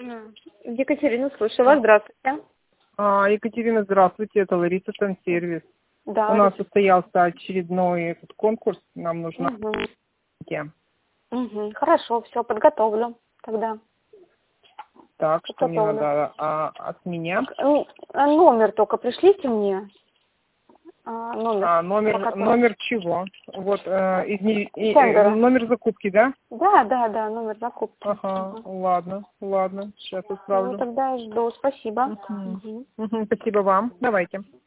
Екатерина, слушаю вас. Здравствуйте. Екатерина, здравствуйте, это Лариса Тенсервис. Да. У нас состоялся очередной этот конкурс, нам нужно... Хорошо, все, подготовлю тогда. Так, что мне надо от меня? Номер только пришлите мне. Номер чего? Вот, номер закупки, да? Да, номер закупки. Ага, ладно, сейчас отправлю. Ну, тогда жду, спасибо. Спасибо вам, давайте.